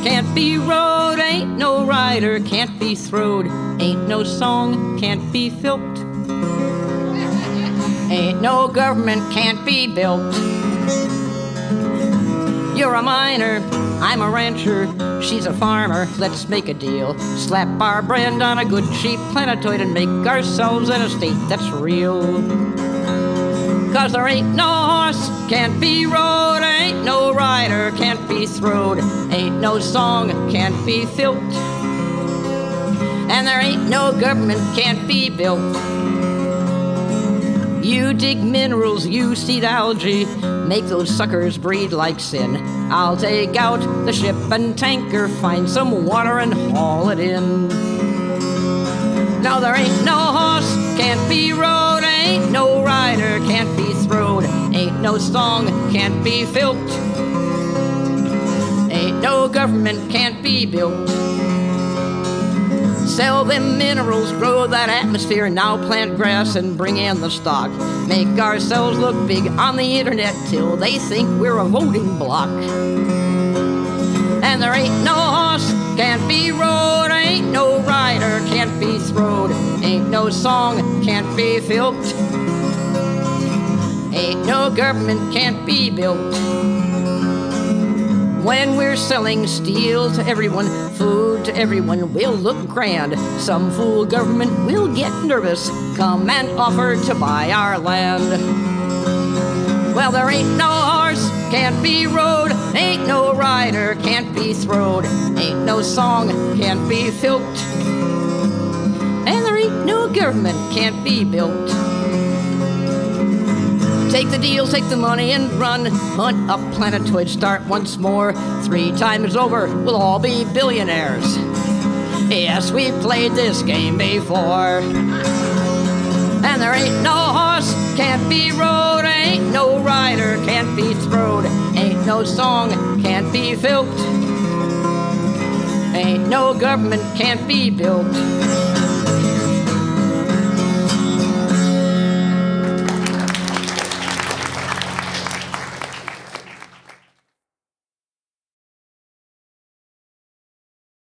can't be rode, ain't no rider, can't be throwed, ain't no song, can't be filked, ain't no government, can't be built. You're a miner, I'm a rancher, she's a farmer, let's make a deal. Slap our brand on a good cheap planetoid and make ourselves an estate that's real. 'Cause there ain't no horse, can't be rode, ain't no rider, can't be throwed, ain't no song, can't be filked, and there ain't no government, can't be built. You dig minerals, you seed algae, make those suckers breed like sin. I'll take out the ship and tanker, find some water and haul it in. Now there ain't no horse, can't be rode, ain't no rider, can't be throwed, ain't no song, can't be filked, ain't no government, can't be built. Sell them minerals, grow that atmosphere, now plant grass and bring in the stock. Make ourselves look big on the internet till they think we're a voting bloc. And there ain't no horse, can't be rode, ain't no rider, can't be throwed, ain't no song, can't be filked, ain't no government, can't be built. When we're selling steel to everyone, food to everyone, we'll look grand. Some fool government will get nervous, come and offer to buy our land. Well, there ain't no horse, can't be rode, ain't no rider, can't be throwed, ain't no song, can't be filked, and there ain't no government, can't be built. Take the deal, take the money and run. Hunt up planetoids, start once more. 3 times over, we'll all be billionaires. Yes, we've played this game before. And there ain't no horse, can't be rode, ain't no rider, can't be throwed, ain't no song, can't be filked, ain't no government, can't be built.